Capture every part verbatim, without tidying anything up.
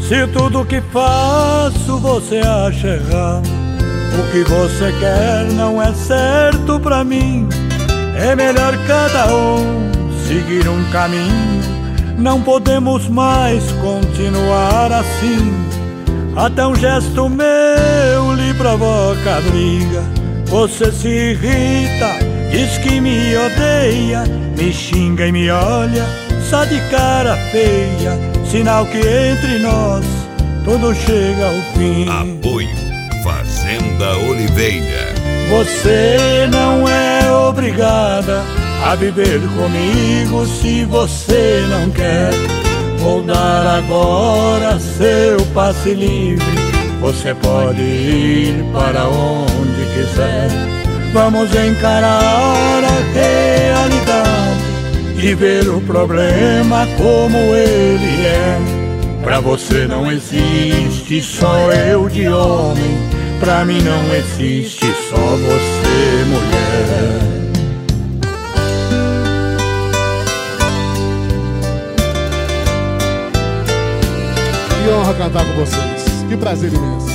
Se tudo que faço você acha errado, o que você quer não é certo pra mim. É melhor cada um seguir um caminho. Não podemos mais continuar assim. Até um gesto meu lhe provoca a briga. Você se irrita, diz que me odeia, me xinga e me olha só de cara feia. Sinal que entre nós tudo chega ao fim. Apoio Fazenda Oliveira. Você não é obrigada a viver comigo se você não quer. Vou dar agora seu passe livre. Você pode ir para onde quiser. Vamos encarar a realidade e ver o problema como ele é. Pra você não existe só eu de homem. Pra mim não existe só você, mulher. Que honra cantar com vocês. Que prazer imenso.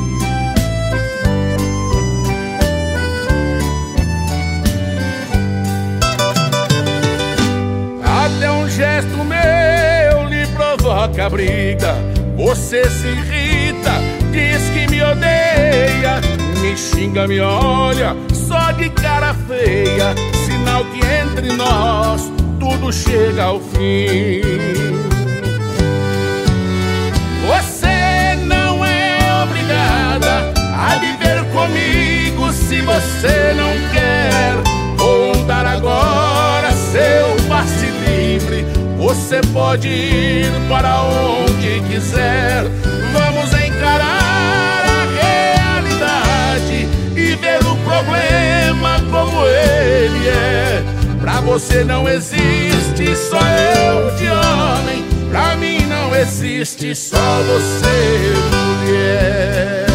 Até um gesto meu lhe provoca briga. Você se irrita, diz que me odeia, me xinga, me olha só de cara feia. Sinal que entre nós tudo chega ao fim. Você não é obrigada a viver comigo se você não quer. Vou dar agora seu passe livre. Você pode ir para onde quiser. Vamos encarar a realidade e ver o problema como ele é. Pra você não existe só eu de homem. Pra mim não existe só você, mulher.